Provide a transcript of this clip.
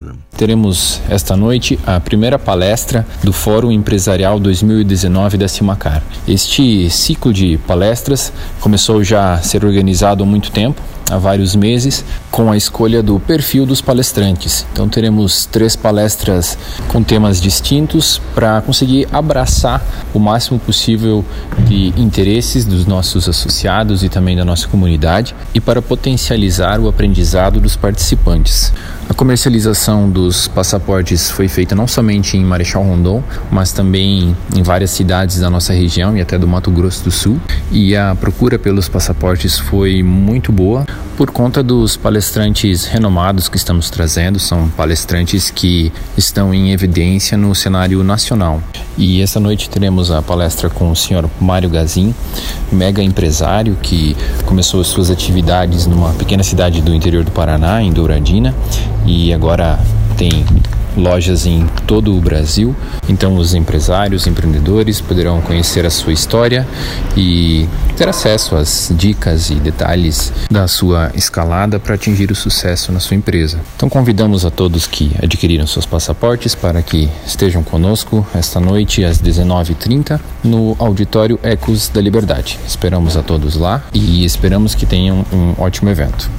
program. Teremos esta noite a primeira palestra do Fórum Empresarial 2019 da Simacar. Este ciclo de palestras começou já a ser organizado há muito tempo, há vários meses, com a escolha do perfil dos palestrantes. Então teremos 3 palestras com temas distintos para conseguir abraçar o máximo possível de interesses dos nossos associados e também da nossa comunidade e para potencializar o aprendizado dos participantes. A comercialização dos passaportes foi feita não somente em Marechal Rondon, mas também em várias cidades da nossa região e até do Mato Grosso do Sul. E a procura pelos passaportes foi muito boa por conta dos palestrantes renomados que estamos trazendo. São palestrantes que estão em evidência no cenário nacional. E essa noite teremos a palestra com o senhor Mário Gazin, mega empresário que começou as suas atividades numa pequena cidade do interior do Paraná, em Douradina, e agora tem lojas em todo o Brasil. Então os empresários, empreendedores poderão conhecer a sua história e ter acesso às dicas e detalhes da sua escalada para atingir o sucesso na sua empresa. Então convidamos a todos que adquiriram seus passaportes para que estejam conosco esta noite às 19h30 no Auditório Ecos da Liberdade. Esperamos a todos lá e esperamos que tenham um ótimo evento.